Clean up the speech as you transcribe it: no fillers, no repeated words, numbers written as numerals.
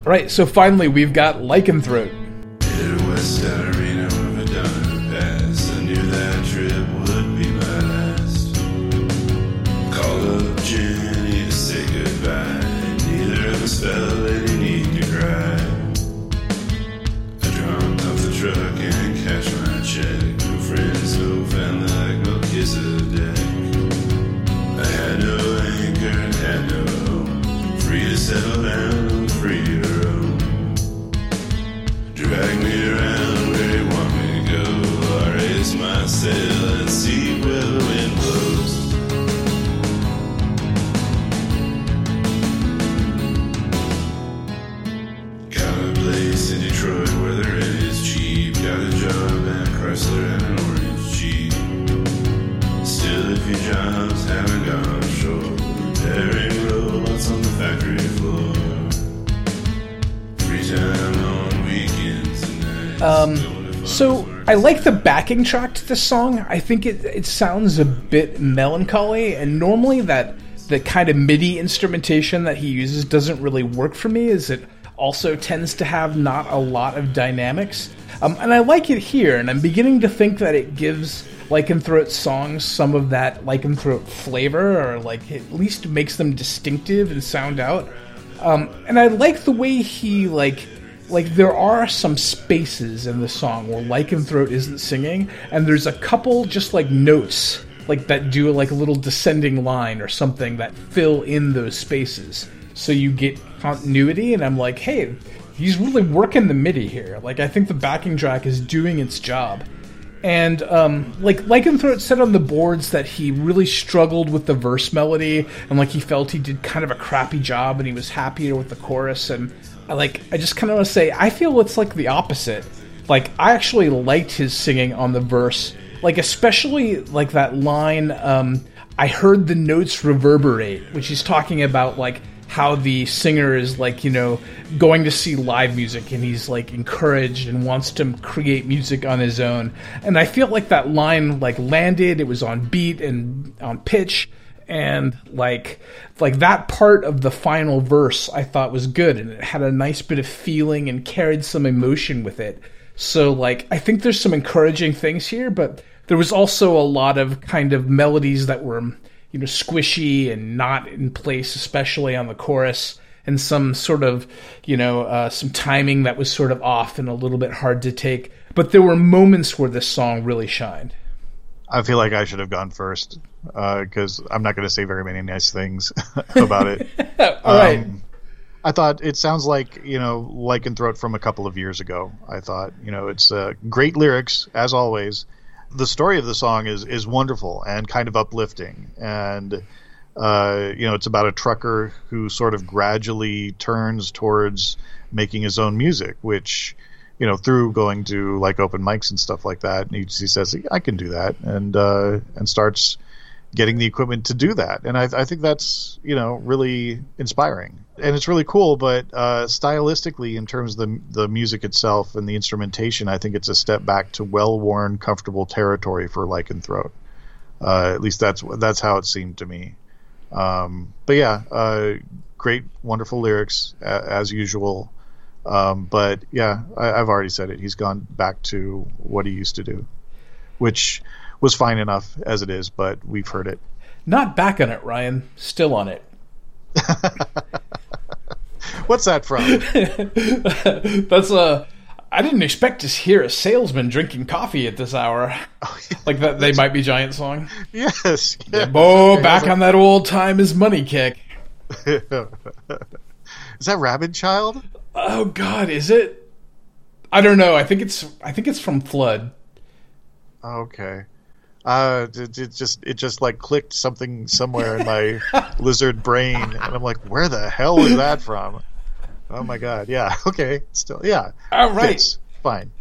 Right, so finally we've got Lycanthrope. West Arena with a down in the past. I knew that trip would be my last. Called up Jenny to say goodbye. Neither of us felt any need to cry. I jumped off the truck and cashed my check. No friends, no family, like no kiss of deck. I had no anchor and had no home. Free to settle down, free to roam. Drag me around where you want me to go. I raise my sail and see where the wind blows. Got a place in Detroit where the rent is cheap. Got a job at Chrysler and an orange Jeep. Still a few jobs haven't gone short. Repairing robots on the factory floor. Free time on weekends and nights. So I like the backing track to this song. I think it sounds a bit melancholy, and normally the kind of MIDI instrumentation that he uses doesn't really work for me, as it also tends to have not a lot of dynamics. And I like it here, and I'm beginning to think that it gives Lycanthrope's songs some of that Lycanthrope flavor, or like at least makes them distinctive and sound out. And I like the way he like there are some spaces in the song where Lycanthrope isn't singing, and there's a couple just like notes like that do like a little descending line or something that fill in those spaces, so you get continuity. And I'm like, hey, he's really working the MIDI here. Like, I think the backing track is doing its job. And like Lycanthrope said on the boards that he really struggled with the verse melody, and like he felt he did kind of a crappy job, and he was happier with the chorus. And I just kind of want to say, I feel it's like the opposite. Like, I actually liked his singing on the verse, like especially like that line, I heard the notes reverberate, which he's talking about like how the singer is like, you know, going to see live music, and he's like encouraged and wants to create music on his own. And I feel like that line like landed, it was on beat and on pitch, and like that part of the final verse I thought was good, and it had a nice bit of feeling and carried some emotion with it. So like, I think there's some encouraging things here, but there was also a lot of kind of melodies that were, you know, squishy and not in place, especially on the chorus, and some sort of, you know, some timing that was sort of off and a little bit hard to take. But there were moments where this song really shined. I feel like I should have gone first, because I'm not going to say very many nice things about it. All right. I thought it sounds like, you know, Lycanthrope from a couple of years ago. I thought, you know, it's great lyrics, as always. The story of the song is wonderful and kind of uplifting. And, you know, it's about a trucker who sort of gradually turns towards making his own music, which, you know, through going to like open mics and stuff like that. And he says, I can do that. And starts getting the equipment to do that. And I think that's, you know, really inspiring. And it's really cool, but stylistically, in terms of the music itself and the instrumentation, I think it's a step back to well-worn, comfortable territory for Lycanthrope. At least that's how it seemed to me. But yeah, great, wonderful lyrics, as usual. But yeah, I've already said it. He's gone back to what he used to do, which was fine enough as it is, but we've heard it. Not back on it, Ryan. Still on it. What's that from? That's I didn't expect to hear a salesman drinking coffee at this hour. Oh, yeah, like that They Might Be Giant song. Yes. Yeah, Bo, back on that old time is money kick. Is that Rabid Child? Oh God, is it? I don't know. I think it's from Flood. Okay. It just like clicked something somewhere in my lizard brain, and I'm like, where the hell is that from? Oh my God. Yeah. Okay. Still. Yeah. All right. Fits. Fine.